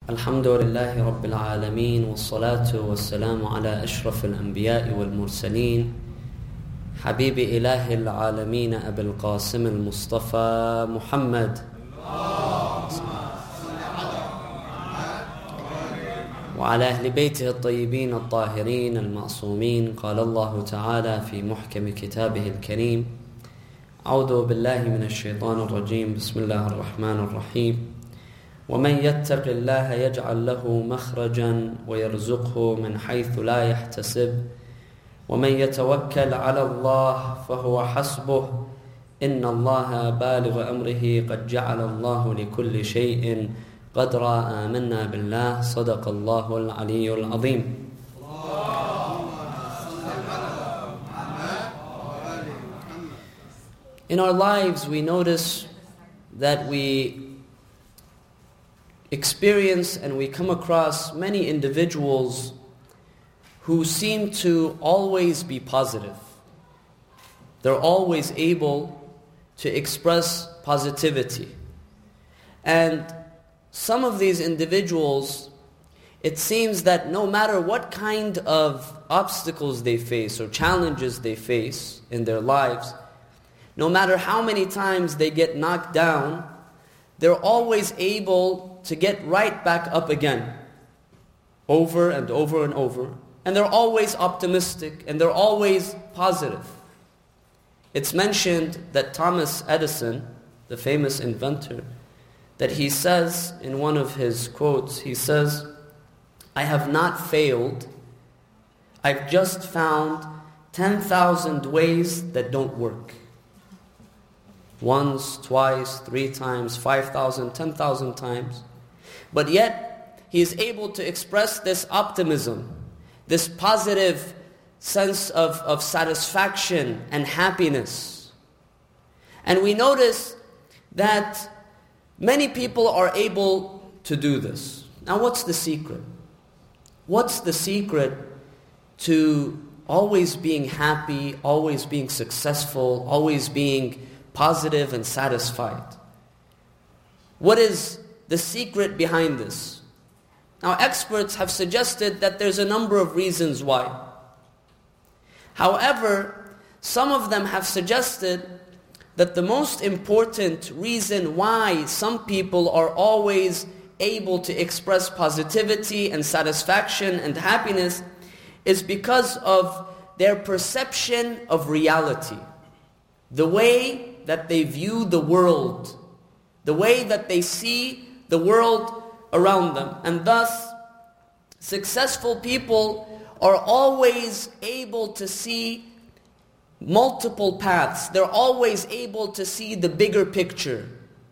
الحمد لله رب العالمين والصلاة والسلام على أشرف الأنبياء والمرسلين حبيب إله العالمين أبي القاسم المصطفى محمد وعلى أهل بيته الطيبين الطاهرين المعصومين. قال الله تعالى في محكم كتابه الكريم: أعوذ بالله من الشيطان الرجيم، بسم الله الرحمن الرحيم. ومن يتق الله يجعل له مخرجا ويرزقه من حيث لا يحتسب ومن يتوكل على الله فهو حسبه إن الله بالغ أمره قد جعل الله لكل شيء قدرا. آمنا بالله. صدق الله العلي العظيم. In our lives, we notice that we experience and we come across many individuals who seem to always be positive. They're always able to express positivity. And some of these individuals, it seems that no matter what kind of obstacles they face or challenges they face in their lives, no matter how many times they get knocked down, they're always able to get right back up again, over and over and over. And they're always optimistic and they're always positive. It's mentioned that Thomas Edison, the famous inventor, that he says in one of his quotes, he says, "I have not failed. I've just found 10,000 ways that don't work." Once, twice, 3 times, 5,000, 10,000 times. But yet, he is able to express this optimism, this positive sense of satisfaction and happiness. And we notice that many people are able to do this. Now, what's the secret? What's the secret to always being happy, always being successful, always being positive and satisfied? What is the secret behind this? Now, experts have suggested that there's a number of reasons why. However, some of them have suggested that the most important reason why some people are always able to express positivity and satisfaction and happiness is because of their perception of reality. The way that they view the world, the way that they see the world around them. And thus, successful people are always able to see multiple paths. They're always able to see the bigger picture.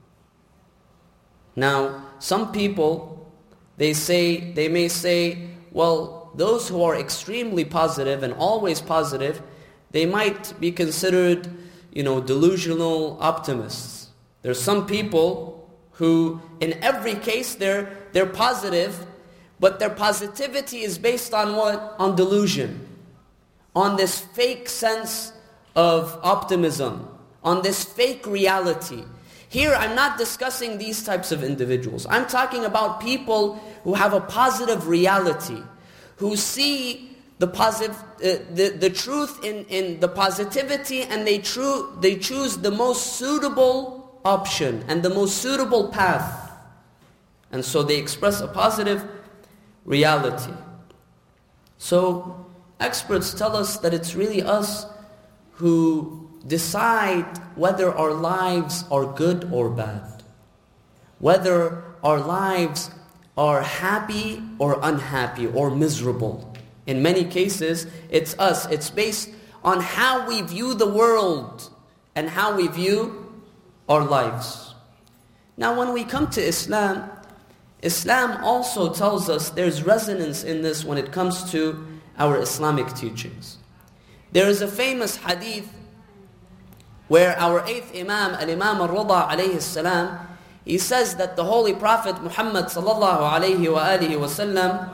Now, some people, they may say, well, those who are extremely positive and always positive, they might be considered, delusional optimists. There's some people who, in every case, they're positive, but their positivity is based on what? On delusion. On this fake sense of optimism. On this fake reality. Here, I'm not discussing these types of individuals. I'm talking about people who have a positive reality, who see the truth in the positivity, and they choose the most suitable option and the most suitable path. And so they express a positive reality. So experts tell us that it's really us who decide whether our lives are good or bad, whether our lives are happy or unhappy or miserable. In many cases, it's us. It's based on how we view the world and how we view our lives. Now, when we come to Islam, Islam also tells us there's resonance in this when it comes to our Islamic teachings. There is a famous hadith where our 8th Imam, Al-Imam Al-Rida alayhi salam, he says that the Holy Prophet Muhammad sallallahu alayhi wa alihi wa sallam,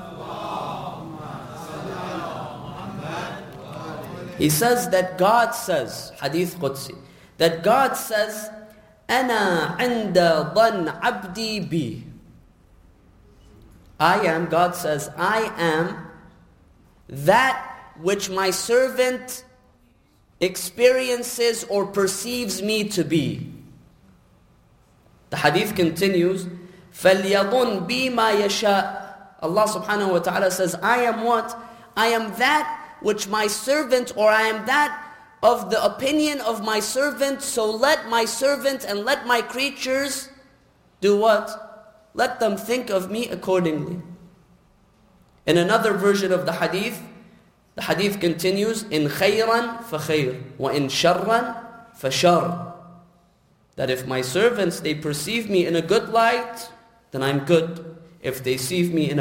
he says that God says, Hadith Qudsi, that God says, أَنَا عِنْدَ ظَنْ عَبْدِي بِي. God says, I am that which my servant experiences or perceives me to be. The hadith continues, فَلْيَظُنْ بِي مَا يَشَاءُ. Allah subhanahu wa ta'ala says, I am what? I am that which my servant, or I am that of the opinion of my servant, so let my servant and let my creatures do what? Let them think of me accordingly. In another version of the hadith continues, in khayran فَخَيْرٌ وَإِن شَرًّا فَشَرٌ. That if my servants, they perceive me in a good light, then I'm good. If they perceive me in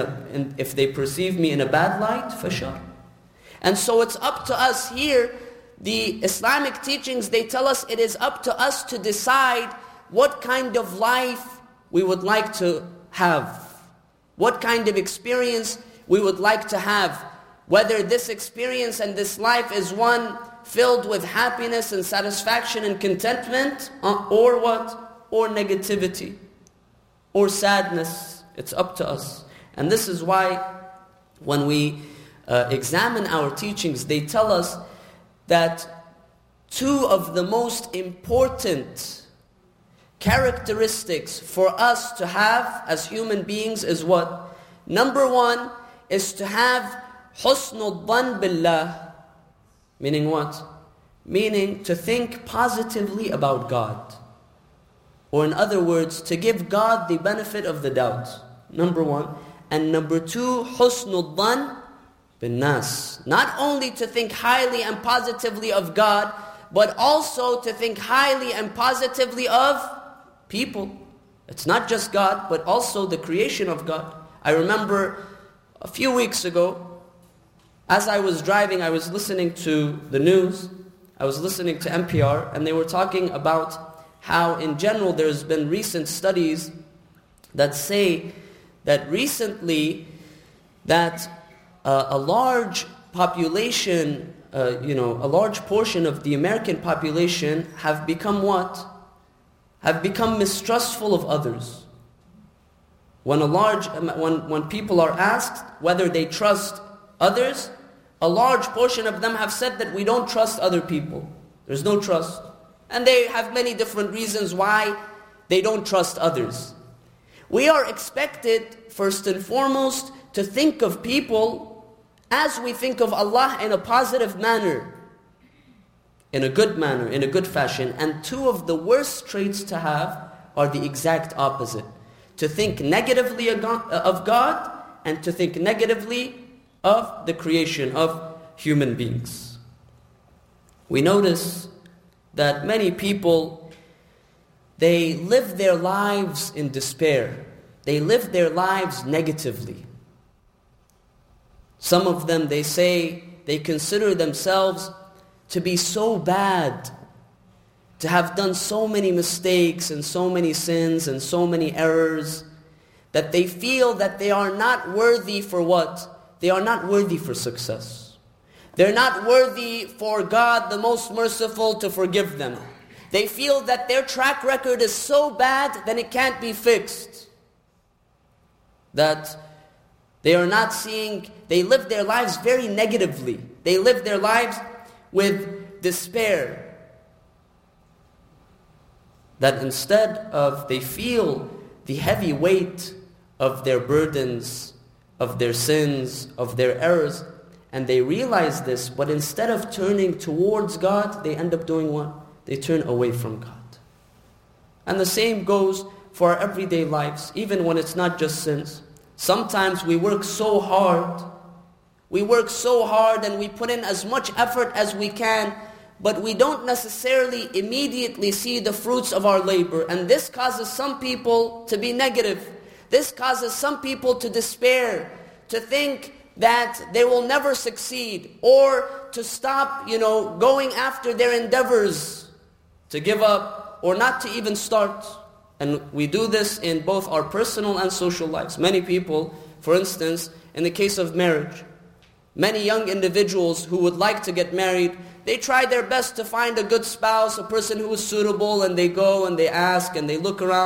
a bad light, فَشَرٌ. And so it's up to us here. The Islamic teachings, they tell us it is up to us to decide what kind of life we would like to have. What kind of experience we would like to have. Whether this experience and this life is one filled with happiness and satisfaction and contentment, or what? Or negativity, or sadness. It's up to us. And this is why when we examine our teachings, they tell us that two of the most important characteristics for us to have as human beings is what? Number one is to have husnul dhan billah. Meaning what? Meaning to think positively about God. Or in other words, to give God the benefit of the doubt. Number one. And number two, husnul dhan bin nas. Not only to think highly and positively of God, but also to think highly and positively of people. It's not just God, but also the creation of God. I remember a few weeks ago, as I was driving, I was listening to the news. I was listening to NPR, and they were talking about how in general there's been recent studies that say that recently that a large population, a large portion of the American population have become what? Have become mistrustful of others. When people are asked whether they trust others, a large portion of them have said that we don't trust other people. There's no trust. And they have many different reasons why they don't trust others. We are expected, first and foremost, to think of people as we think of Allah in a positive manner, in a good manner, in a good fashion. And two of the worst traits to have are the exact opposite. To think negatively of God and to think negatively of the creation of human beings. We notice that many people, they live their lives in despair. They live their lives negatively. Some of them, they say, they consider themselves to be so bad, to have done so many mistakes and so many sins and so many errors, that they feel that they are not worthy for what? They are not worthy for success. They're not worthy for God, the most merciful, to forgive them. They feel that their track record is so bad that it can't be fixed. That they are not seeing, they live their lives very negatively. They live their lives with despair. That instead of, they feel the heavy weight of their burdens, of their sins, of their errors, and they realize this, but instead of turning towards God, they end up doing what? They turn away from God. And the same goes for our everyday lives, even when it's not just sins. Sometimes we work so hard. We work so hard and we put in as much effort as we can, but we don't necessarily immediately see the fruits of our labor. And this causes some people to be negative. This causes some people to despair, to think that they will never succeed, or to stop, going after their endeavors, to give up, or not to even start. And we do this in both our personal and social lives. Many people, for instance, in the case of marriage, many young individuals who would like to get married, they try their best to find a good spouse, a person who is suitable, and they go and they ask and they look around.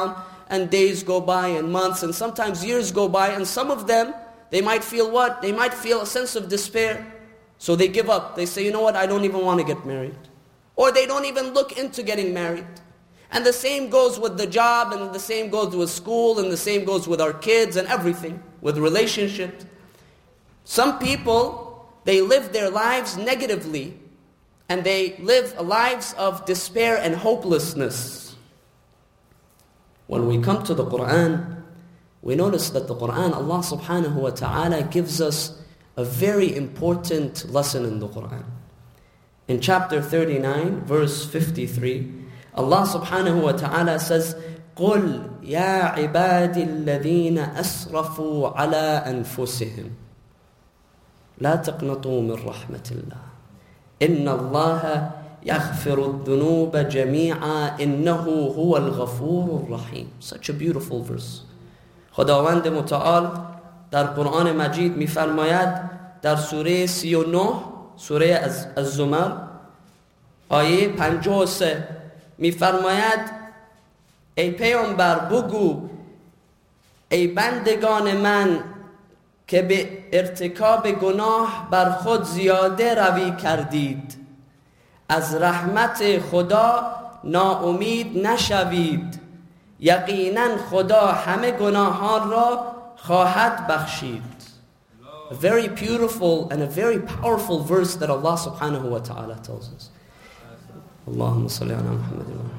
and days go by and months and sometimes years go by, and some of them, they might feel what? They might feel a sense of despair. So they give up. They say, you know what, I don't even want to get married. Or they don't even look into getting married. And the same goes with the job, and the same goes with school, and the same goes with our kids and everything, with relationships. Some people, they live their lives negatively, and they live lives of despair and hopelessness. When we come to the Quran, we notice that the Quran, Allah subhanahu wa ta'ala gives us a very important lesson in the Quran. In chapter 39, verse 53, Allah subhanahu wa ta'ala says, قُلْ يَا عِبَادِ الَّذِينَ أَسْرَفُوا عَلَىٰ أَنفُسِهِمْ لَا تَقْنَطُوا مِنْ رَحْمَةِ اللَّهِ إِنَّ اللَّهَ يَغْفِرُ الذُّنُوبَ جَمِيعًا إِنَّهُ هُوَ الْغَفُورُ الرَّحِيمُ. Such a beautiful verse. خداوند متعال در قرآن مجید می‌فرماید در سوره 39 سوره الزمر آیه 53 می‌فرماید ای پیامبر بگو ای بندگان من که به ارتکاب گناه بر خود زیاده روی کردید از رحمت خدا ناامید نشوید یقینا خدا همه گناهان را خواهد بخشید. A very beautiful and a very powerful verse that Allah subhanahu wa ta'ala tells us. Allahumma salli ala Muhammadin.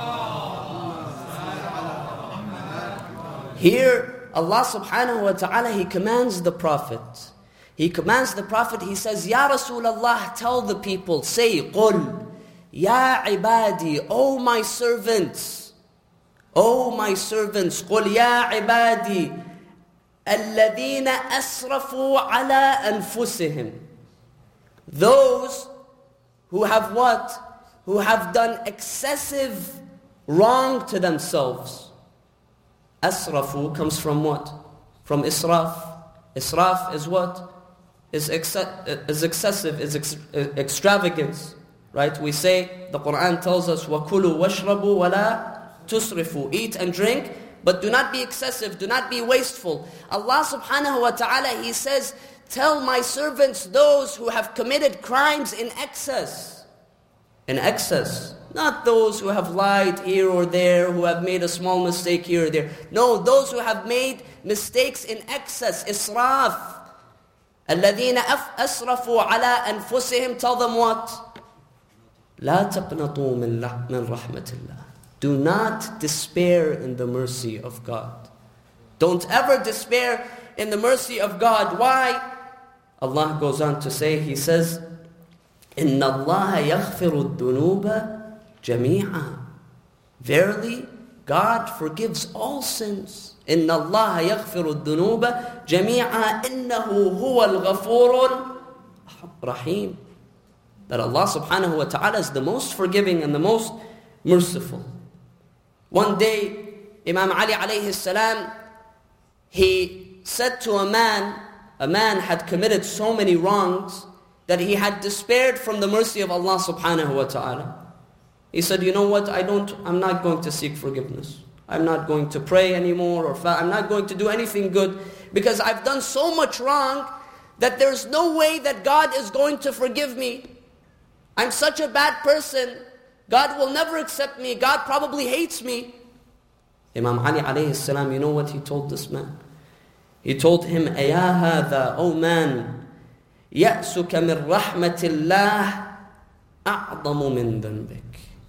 Here Allah subhanahu wa ta'ala, He commands the Prophet. He commands the Prophet, He says, Ya Rasulullah, tell the people, say, قُلْ Ya ibadi, O my servants, O my servants, قُلْ Ya ibadi, الَّذِينَ أَسْرَفُوا عَلَىٰ أَنفُسِهِمْ. Those who have what? Who have done excessive wrong to themselves. Asrafu comes from what? From israf. Israf is what? Is excessive, is extravagance. Right? We say, the Quran tells us, وَكُلُوا وَاشْرَبُوا وَلَا تُسْرِفُوا. Eat and drink, but do not be excessive, do not be wasteful. Allah subhanahu wa ta'ala, He says, tell my servants those who have committed crimes in excess. In excess. Not those who have lied here or there, who have made a small mistake here or there. No, those who have made mistakes in excess, israf. الَّذِينَ أَسْرَفُوا عَلَىٰ أَنفُسِهِمْ. Tell them what? لَا تَقْنَطُوا مِنْ رَحْمَةِ اللَّهِ. Do not despair in the mercy of God. Don't ever despair in the mercy of God. Why? Allah goes on to say, He says, إِنَّ اللَّهَ يَغْفِرُ الذُّنُوبَ جَمِيعًا. Verily, God forgives all sins. إِنَّ اللَّهَ يَغْفِرُ الذُّنُوبَ جَمِيعًا إِنَّهُ هُوَ الْغَفُورُ الرَّحِيمُ. That Allah subhanahu wa ta'ala is the most forgiving and the most merciful. One day, Imam Ali alayhi salam, he said to a man had committed so many wrongs that he had despaired from the mercy of Allah subhanahu wa ta'ala. He said, you know what, I'm not going to seek forgiveness. I'm not going to pray anymore, I'm not going to do anything good, because I've done so much wrong that there's no way that God is going to forgive me. I'm such a bad person. God will never accept me. God probably hates me. Imam Ali alayhi salam, you know what he told this man? He told him, أَيَا هَذَا, O man, يَأْسُكَ مِنْ رَحْمَةِ اللَّهِ أَعْظَمُ مِنْ ذَنْبِكَ.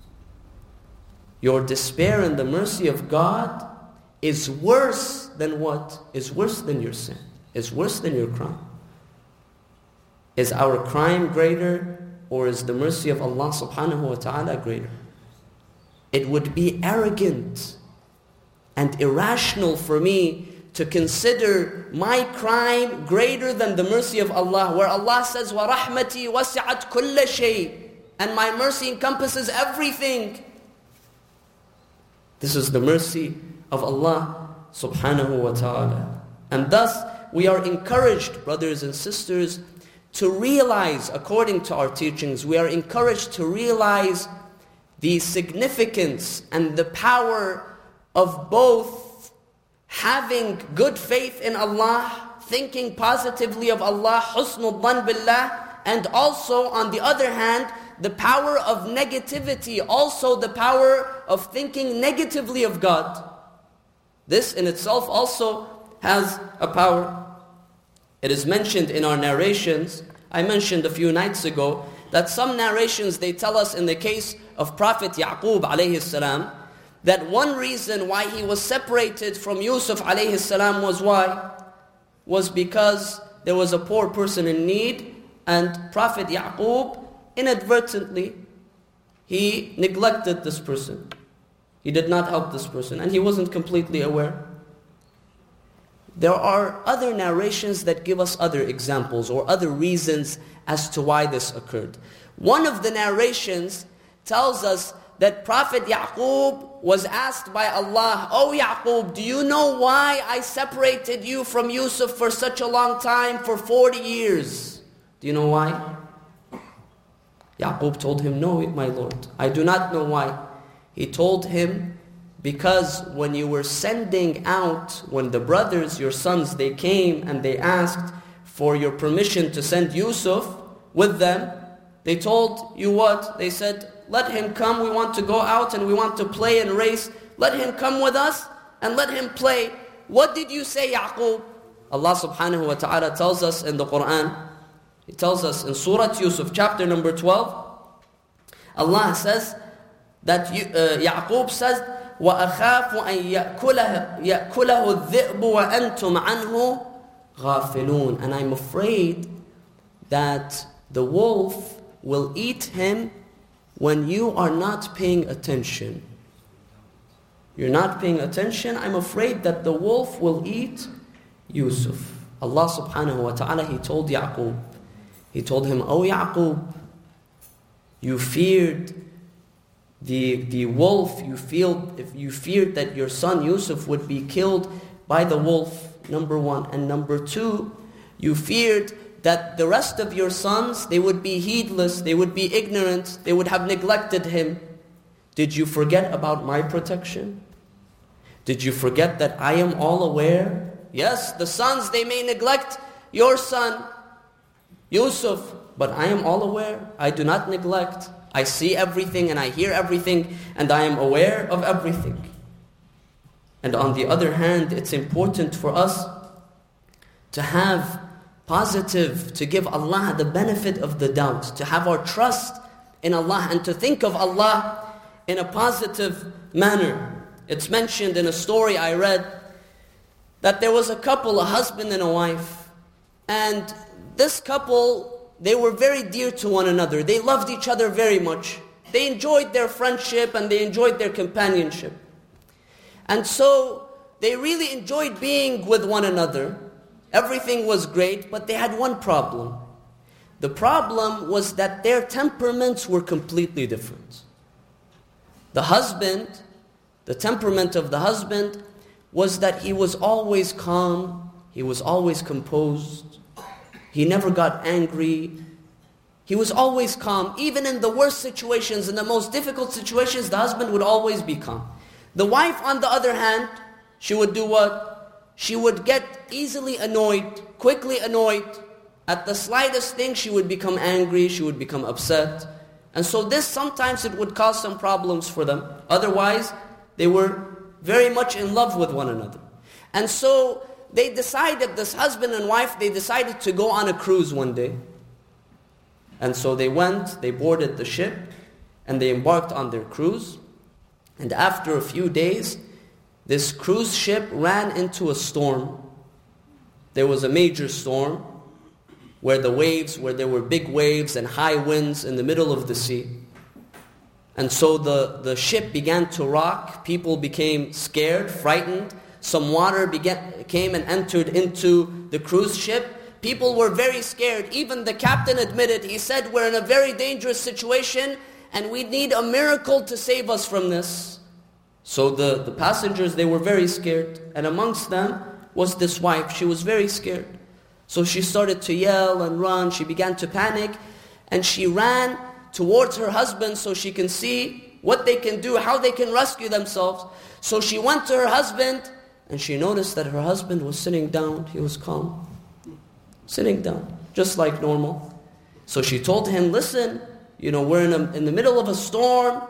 Your despair in the mercy of God is worse than what? Is worse than your sin. Is worse than your crime. Is our crime greater, or is the mercy of Allah subhanahu wa ta'ala greater? It would be arrogant and irrational for me to consider my crime greater than the mercy of Allah, where Allah says, وَرَحْمَتِي وَسِعَتْ كُلَّ شَيْءٍ, and my mercy encompasses everything. This is the mercy of Allah subhanahu wa ta'ala. And thus, we are encouraged, brothers and sisters, to realize, according to our teachings, we are encouraged to realize the significance and the power of both having good faith in Allah, thinking positively of Allah, husnul dhan billah, and also on the other hand, the power of negativity, also the power of thinking negatively of God. This in itself also has a power. It is mentioned in our narrations. I mentioned a few nights ago that some narrations, they tell us in the case of Prophet Yaqub alayhi salam, that one reason why he was separated from Yusuf alayhi salam was why? Was because there was a poor person in need, and Prophet Yaqub inadvertently, he neglected this person. He did not help this person, and he wasn't completely aware. There are other narrations that give us other examples or other reasons as to why this occurred. One of the narrations tells us that Prophet Yaqub was asked by Allah, "Oh Yaqub, do you know why I separated you from Yusuf for such a long time, for 40 years? Do you know why?" Yaqub told him, "No, my Lord, I do not know why." He told him, because when you were sending out, when the brothers, your sons, they came and they asked for your permission to send Yusuf with them, they told you what? They said, "Let him come, we want to go out and we want to play and race. Let him come with us and let him play." What did you say, Yaqub? Allah subhanahu wa ta'ala tells us in the Quran, He tells us in Surah Yusuf, chapter number 12, Allah says that Yaqub says, وَأَخَافُ أَن يَأْكُلَهُ الذِّئْبُ وَأَنْتُمْ عَنْهُ غَافِلُونَ. And I'm afraid that the wolf will eat him when you are not paying attention. You're not paying attention. I'm afraid that the wolf will eat Yusuf. Allah subhanahu wa ta'ala, He told Yaqub, He told him, "Oh Yaqub, you feared the wolf, you feared that your son Yusuf would be killed by the wolf, number one. And number two, you feared that the rest of your sons, they would be heedless, they would be ignorant, they would have neglected him. Did you forget about my protection? Did you forget that I am all aware? Yes, the sons, they may neglect your son, Yusuf, but I am all aware. I do not neglect. I see everything and I hear everything and I am aware of everything." And on the other hand, it's important for us to have positive, to give Allah the benefit of the doubt, to have our trust in Allah and to think of Allah in a positive manner. It's mentioned in a story I read that there was a couple, a husband and a wife, and this couple, they were very dear to one another. They loved each other very much. They enjoyed their friendship and they enjoyed their companionship. And so they really enjoyed being with one another. Everything was great, but they had one problem. The problem was that their temperaments were completely different. The husband, the temperament of the husband was that he was always calm, he was always composed, he never got angry, he was always calm. Even in the worst situations, in the most difficult situations, the husband would always be calm. The wife, on the other hand, she would do what? She would get easily annoyed, quickly annoyed. At the slightest thing, she would become angry, she would become upset. And so this, sometimes it would cause some problems for them. Otherwise, they were very much in love with one another. And so they decided, this husband and wife, they decided to go on a cruise one day. And so they went, they boarded the ship, and they embarked on their cruise. And after a few days, this cruise ship ran into a storm. There was a major storm where there were big waves and high winds in the middle of the sea. And so the ship began to rock. People became scared, frightened. Some water came and entered into the cruise ship. People were very scared. Even the captain admitted, he said, "We're in a very dangerous situation and we need a miracle to save us from this." So the passengers, they were very scared. And amongst them was this wife. She was very scared. So she started to yell and run. She began to panic. And she ran towards her husband so she can see what they can do, how they can rescue themselves. So she went to her husband, and she noticed that her husband was sitting down. He was calm, sitting down, just like normal. So she told him, listen, we're in the middle of a storm.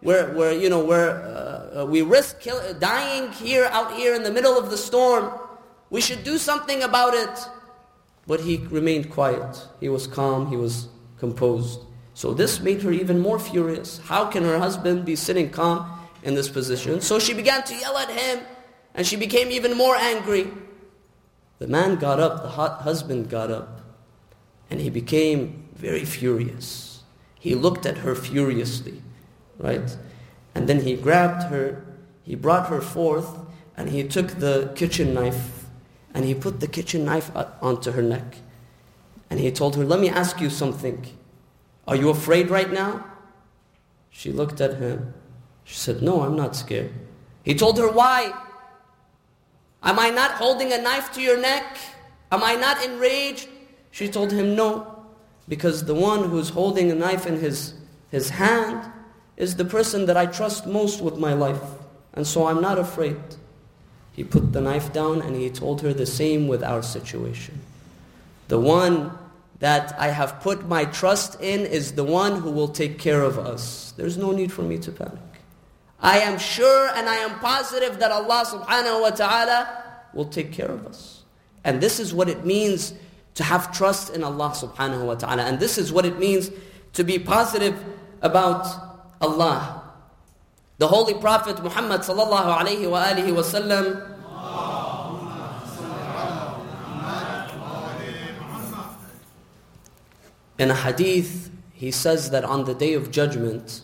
We risk dying out here in the middle of the storm. We should do something about it. But he remained quiet. He was calm. He was composed. So this made her even more furious. How can her husband be sitting calm in this position? So she began to yell at him, and she became even more angry. The man got up, the husband got up, and he became very furious. He looked at her furiously, right? And then he grabbed her, he brought her forth, and he took the kitchen knife, and he put the kitchen knife onto her neck. And he told her, let me ask you something. Are you afraid right now? She looked at him. She said, no, I'm not scared. He told her, why? Am I not holding a knife to your neck? Am I not enraged? She told him, no, because the one who's holding a knife in his hand is the person that I trust most with my life. And so I'm not afraid. He put the knife down and he told her the same with our situation. The one that I have put my trust in is the one who will take care of us. There's no need for me to panic. I am sure and I am positive that Allah subhanahu wa ta'ala will take care of us. And this is what it means to have trust in Allah subhanahu wa ta'ala. And this is what it means to be positive about Allah. The Holy Prophet Muhammad sallallahu alayhi wa alihi wa sallam, in a hadith, he says that on the Day of Judgment,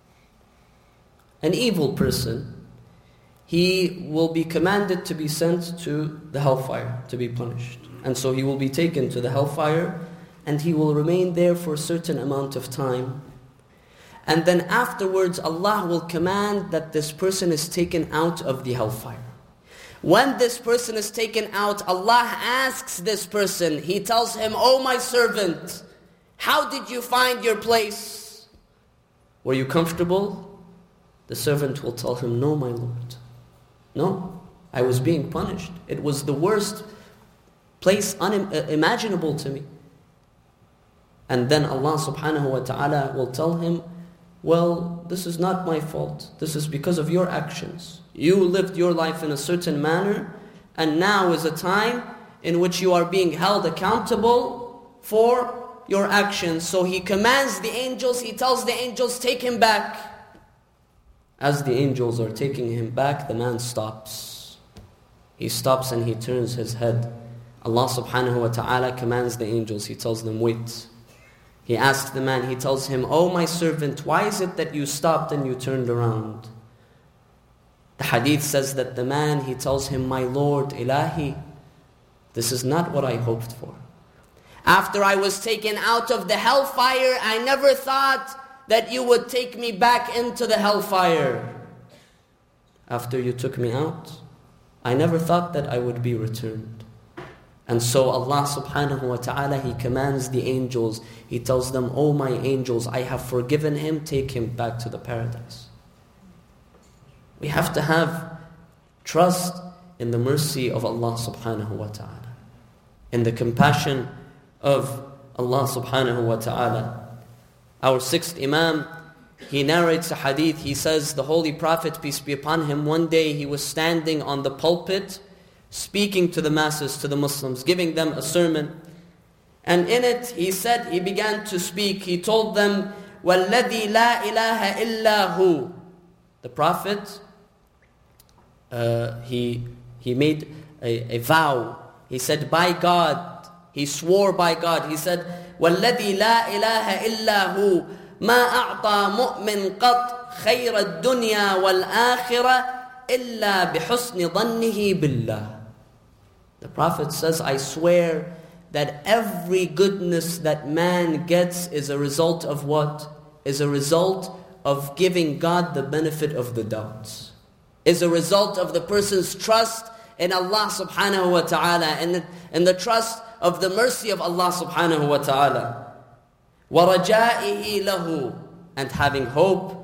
an evil person, he will be commanded to be sent to the hellfire to be punished. And so he will be taken to the hellfire, and he will remain there for a certain amount of time. And then afterwards, Allah will command that this person is taken out of the hellfire. When this person is taken out, Allah asks this person, He tells him, "Oh my servant, how did you find your place? Were you comfortable?" The servant will tell him, "No, my Lord. No, I was being punished. It was the worst place unimaginable to me." And then Allah subhanahu wa ta'ala will tell him, "Well, this is not my fault. This is because of your actions. You lived your life in a certain manner, and now is a time in which you are being held accountable for your actions." So He commands the angels, He tells the angels, "Take him back." As the angels are taking him back, the man stops. He stops and he turns his head. Allah subhanahu wa ta'ala commands the angels, He tells them, "Wait." He asks the man, he tells him, "Oh my servant, why is it that you stopped and you turned around?" The hadith says that the man, he tells him, "My Lord, Ilahi, this is not what I hoped for. After I was taken out of the hellfire, I never thought that you would take me back into the hellfire. After you took me out, I never thought that I would be returned." And so Allah subhanahu wa ta'ala, He commands the angels, He tells them, "Oh my angels, I have forgiven him, take him back to the paradise." We have to have trust in the mercy of Allah subhanahu wa ta'ala, in the compassion of Allah subhanahu wa ta'ala. Our sixth Imam, he narrates a hadith. He says, the Holy Prophet, peace be upon him, one day he was standing on the pulpit, speaking to the masses, to the Muslims, giving them a sermon. And in it, he said, he began to speak. He told them, وَالَّذِي لَا إِلَهَ إِلَّا هُ. The Prophet, he made a vow. He said, by God, he swore by God. He said, وَالَّذِي لَا إِلَهَ إِلَّا هُ مَا أَعْطَى مُؤْمِنْ قَطْ خَيْرَ الدُّنْيَا وَالْآخِرَةِ إِلَّا بِحُسْنِ ظَنِّهِ بِاللَّهِ. The Prophet says, I swear that every goodness that man gets is a result of what? Is a result of giving God the benefit of the doubt. Is a result of the person's trust in Allah subhanahu wa ta'ala, and the trust of the mercy of Allah subhanahu wa ta'ala. وَرَجَائِهِ لَهُ. And having hope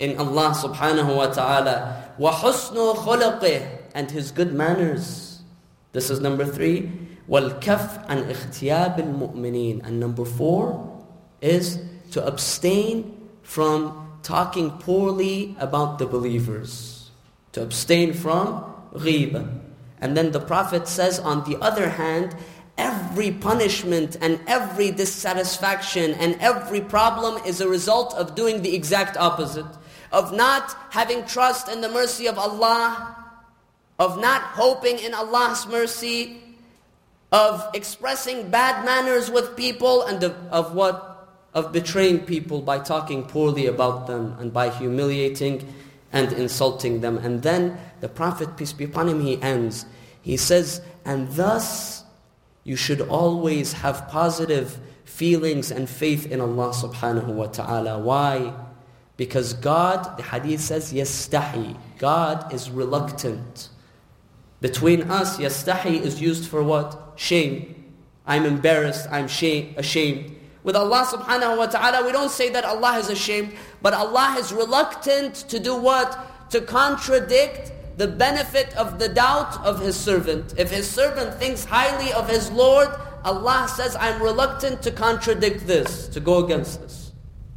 in Allah subhanahu wa ta'ala. وَحُسْنُ خُلُقِهِ, and his good manners. This is number 3. وَالْكَفْ عَنْ اِخْتِيَابِ الْمُؤْمِنِينَ. And number 4 is to abstain from talking poorly about the believers. To abstain from ghibah. And then the Prophet says, on the other hand, every punishment and every dissatisfaction and every problem is a result of doing the exact opposite. Of not having trust in the mercy of Allah, of not hoping in Allah's mercy, of expressing bad manners with people, and of what? Of betraying people by talking poorly about them and by humiliating and insulting them. And then the Prophet, peace be upon him, he ends. He says, and thus you should always have positive feelings and faith in Allah subhanahu wa ta'ala. Why? Because God, the hadith says, yastahi. God is reluctant. Between us, yastahi is used for what? Shame. I'm embarrassed, I'm ashamed. With Allah subhanahu wa ta'ala, we don't say that Allah is ashamed, but Allah is reluctant to do what? To contradict the benefit of the doubt of His servant. If His servant thinks highly of his Lord, Allah says, I'm reluctant to contradict this, to go against this.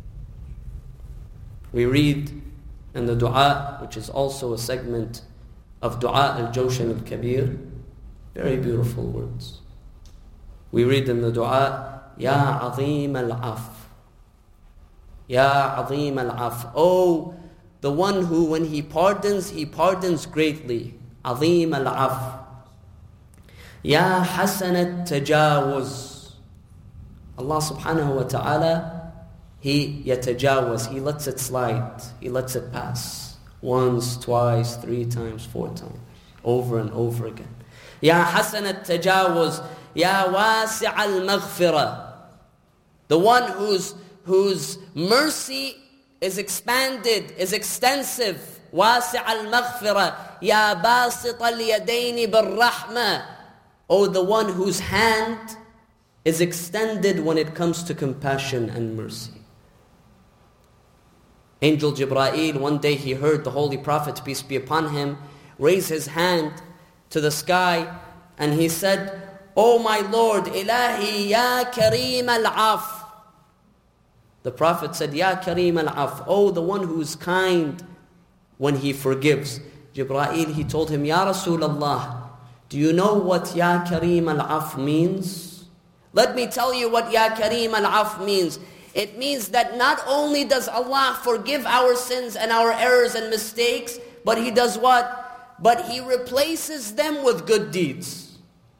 We read in the dua, which is also a segment of Dua al-Jawshan al-Kabir, very beautiful words. We read in the dua, Ya Azim al-Af. Ya Azim al-Af. Oh, the one who, when he pardons greatly. Azim al-Af. Ya Hasan al-Tajawuz. Allah subhanahu wa ta'ala, He yatajawaz, He lets it slide, He lets it pass. Once, twice, 3 times, 4 times. Over and over again. Ya Hasan al-Tajawuz. Ya Wasi' al-Maghfirah. The one whose mercy is expanded, is extensive. Wasi' al-Maghfirah. Ya Basit al-Yadaini bil-Rahmah. Oh, the one whose hand is extended when it comes to compassion and mercy. Angel Jibreel, one day he heard the Holy Prophet, peace be upon him, raise his hand to the sky, and he said, Oh my Lord, Ilahi, Ya Kareem al-Af. The Prophet said, Ya Kareem al-Af, oh, the one who is kind when he forgives. Jibreel, he told him, Ya Rasulullah, do you know what Ya Kareem al-Af means? Let me tell you what Ya Kareem al-Af means. It means that not only does Allah forgive our sins and our errors and mistakes, but He does what? But He replaces them with good deeds.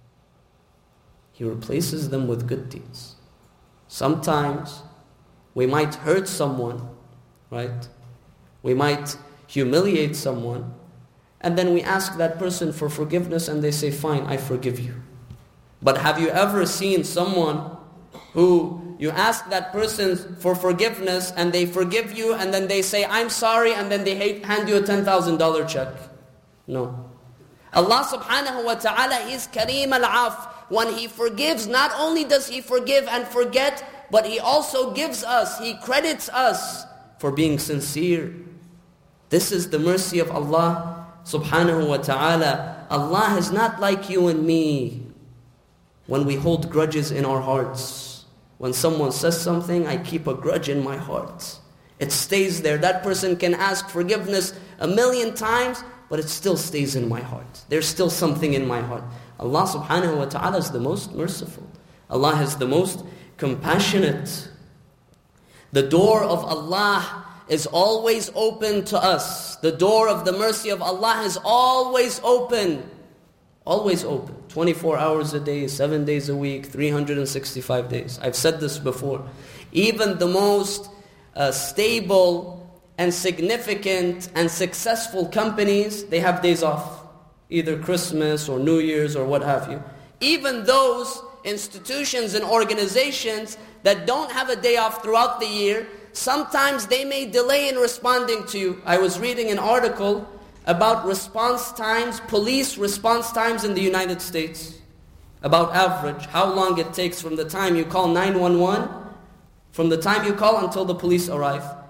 He replaces them with good deeds. Sometimes we might hurt someone, right? We might humiliate someone, and then we ask that person for forgiveness and they say, fine, I forgive you. But have you ever seen someone who you ask that person for forgiveness and they forgive you and then they say, I'm sorry, and then they hand you a $10,000 check? No. Allah subhanahu wa ta'ala is Kareem al-Af. When He forgives, not only does He forgive and forget, but He also gives us, He credits us for being sincere. This is the mercy of Allah subhanahu wa ta'ala. Allah is not like you and me when we hold grudges in our hearts. When someone says something, I keep a grudge in my heart. It stays there. That person can ask forgiveness 1,000,000 times, but it still stays in my heart. There's still something in my heart. Allah subhanahu wa ta'ala is the most merciful. Allah is the most compassionate. The door of Allah is always open to us. The door of the mercy of Allah is always open. Always open. 24 hours a day, 7 days a week, 365 days. I've said this before. Even the most stable and significant and successful companies, they have days off. Either Christmas or New Year's or what have you. Even those institutions and organizations that don't have a day off throughout the year, sometimes they may delay in responding to you. I was reading an article about response times, police response times in the United States. About average, how long it takes from the time you call 911, from the time you call until the police arrive.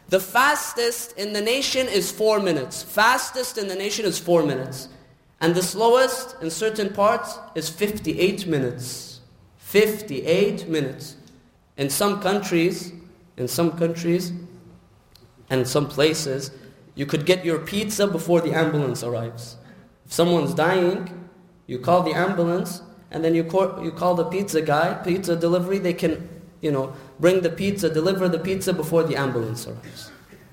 The fastest in the nation is 4 minutes. Fastest in the nation is 4 minutes. And the slowest in certain parts is 58 minutes. 58 minutes. In some countries, and some places, you could get your pizza before the ambulance arrives. If someone's dying, you call the ambulance, and then you call the pizza guy, pizza delivery, they can, bring the pizza, deliver the pizza before the ambulance arrives.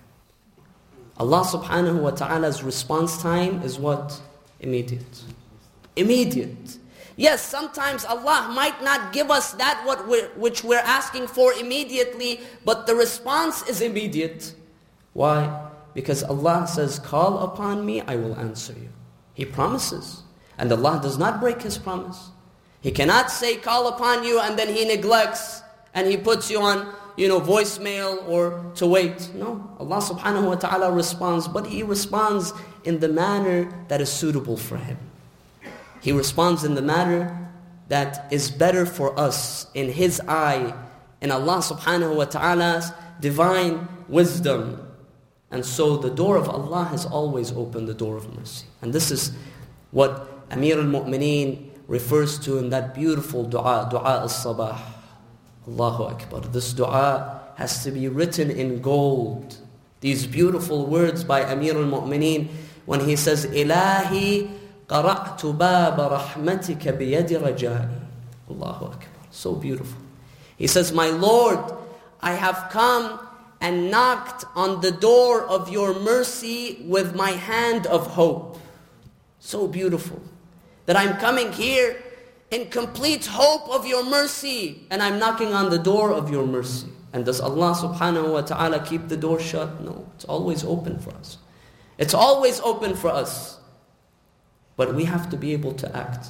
Allah subhanahu wa ta'ala's response time is what? Immediate. Immediate. Yes, sometimes Allah might not give us that which we're asking for immediately, but the response is immediate. Why? Because Allah says, call upon me, I will answer you. He promises. And Allah does not break His promise. He cannot say, call upon you, and then He neglects, and He puts you on, voicemail or to wait. No, Allah subhanahu wa ta'ala responds, but He responds in the manner that is suitable for Him. He responds in the manner that is better for us in His eye, in Allah subhanahu wa ta'ala's divine wisdom. And so the door of Allah has always opened, the door of mercy. And this is what Amir al-Mu'mineen refers to in that beautiful dua al-sabah. Allahu Akbar. This dua has to be written in gold. These beautiful words by Amir al-Mu'mineen when he says, Ilahi qara'tu baba rahmatika biyadi raja'i. Allahu Akbar. So beautiful. He says, my Lord, I have come and knocked on the door of your mercy with my hand of hope. So beautiful. That I'm coming here in complete hope of your mercy, and I'm knocking on the door of your mercy. And does Allah subhanahu wa ta'ala keep the door shut? No, it's always open for us. It's always open for us. But we have to be able to act.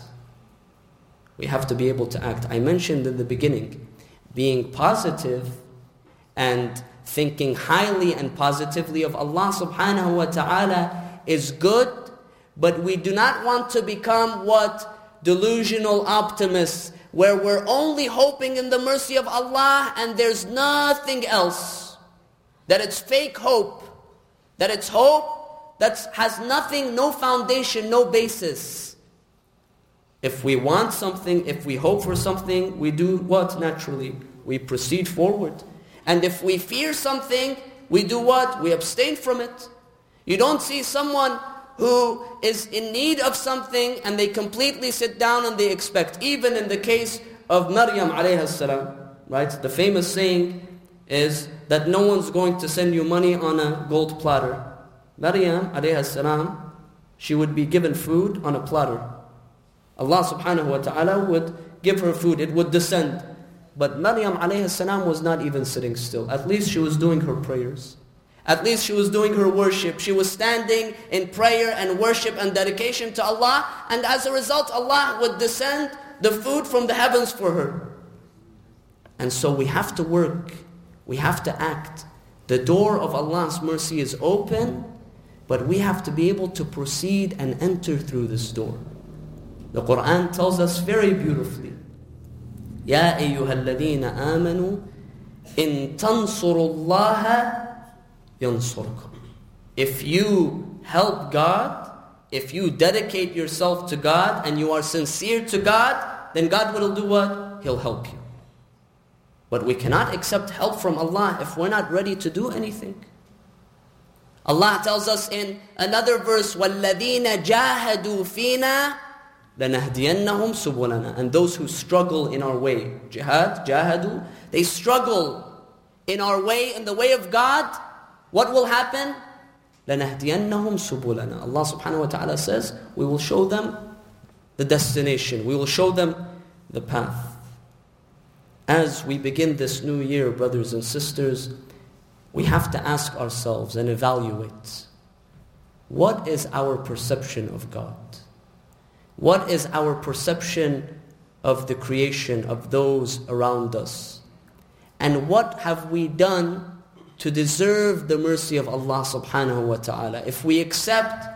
We have to be able to act. I mentioned in the beginning, being positive and thinking highly and positively of Allah subhanahu wa ta'ala is good, but we do not want to become what? Delusional optimists, where we're only hoping in the mercy of Allah and there's nothing else. That it's fake hope. That it's hope that has nothing, no foundation, no basis. If we want something, if we hope for something, we do what? Naturally, we proceed forward. And if we fear something, we do what? We abstain from it. You don't see someone who is in need of something and they completely sit down and they expect. Even in the case of Maryam alayha salam, right? The famous saying is that no one's going to send you money on a gold platter. Maryam alayha salam, she would be given food on a platter. Allah subhanahu wa ta'ala would give her food, it would descend. But Maryam alayhi salam was not even sitting still. At least she was doing her prayers. At least she was doing her worship. She was standing in prayer and worship and dedication to Allah. And as a result, Allah would descend the food from the heavens for her. And so we have to work. We have to act. The door of Allah's mercy is open, but we have to be able to proceed and enter through this door. The Quran tells us very beautifully, يَا أَيُّهَا الَّذِينَ آمَنُوا إِن تَنصُرُوا اللَّهَ يَنصُرْكُمْ. If you help God, if you dedicate yourself to God and you are sincere to God, then God will do what? He'll help you. But we cannot accept help from Allah if we're not ready to do anything. Allah tells us in another verse, وَالَّذِينَ جَاهَدُوا فِينَا لَنَهْدِيَنَّهُمْ سُبُلَنَا. And those who struggle in our way, jihad, jahadu, they struggle in our way, in the way of God, what will happen? لَنَهْدِيَنَّهُمْ سُبُلَنَا. Allah subhanahu wa ta'ala says, we will show them the destination. We will show them the path. As we begin this new year, brothers and sisters, we have to ask ourselves and evaluate, what is our perception of God? What is our perception of the creation, of those around us? And what have we done to deserve the mercy of Allah subhanahu wa ta'ala? If we expect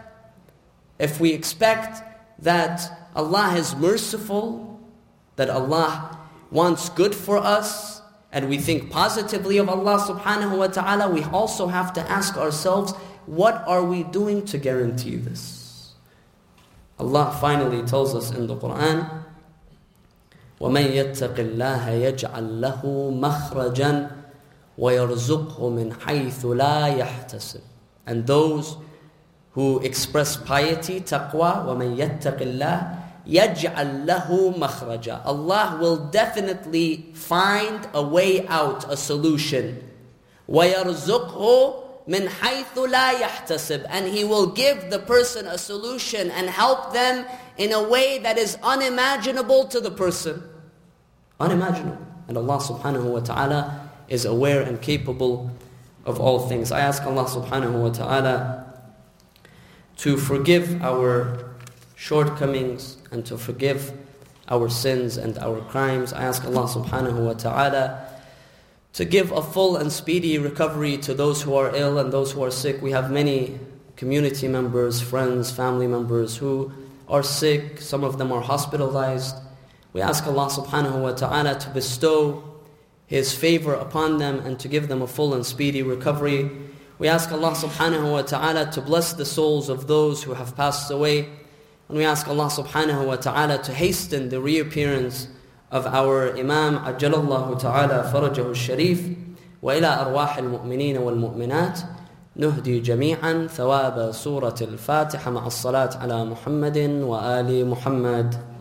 that Allah is merciful, that Allah wants good for us, and we think positively of Allah subhanahu wa ta'ala, we also have to ask ourselves, what are we doing to guarantee this? Allah finally tells us in the Quran, وَمَنْ يَتَّقِ اللَّهَ يَجْعَلْ لَهُ مَخْرَجًا وَيَرْزُقْهُ مِنْ حَيْثُ لَا يَحْتَسِبُ. And those who express piety, taqwa, وَمَنْ يَتَّقِ اللَّهَ يَجْعَلْ لَهُ مَخْرَجًا. Allah will definitely find a way out, a solution. وَيَرْزُقْهُ مِنْ حَيْثُ لَا يَحْتَسِبُ. And He will give the person a solution and help them in a way that is unimaginable to the person. Unimaginable. And Allah subhanahu wa ta'ala is aware and capable of all things. I ask Allah subhanahu wa ta'ala to forgive our shortcomings and to forgive our sins and our crimes. I ask Allah subhanahu wa ta'ala to give a full and speedy recovery to those who are ill and those who are sick. We have many community members, friends, family members who are sick. Some of them are hospitalized. We ask Allah subhanahu wa ta'ala to bestow His favor upon them and to give them a full and speedy recovery. We ask Allah subhanahu wa ta'ala to bless the souls of those who have passed away. And we ask Allah subhanahu wa ta'ala to hasten the reappearance of our Imam Ajjalallahu ta'ala farajahu al-sharif. وإلى أرواح المؤمنين والمؤمنات نهدي جميعا ثواب سورة الفاتحة مع الصلاة على محمد وآل محمد.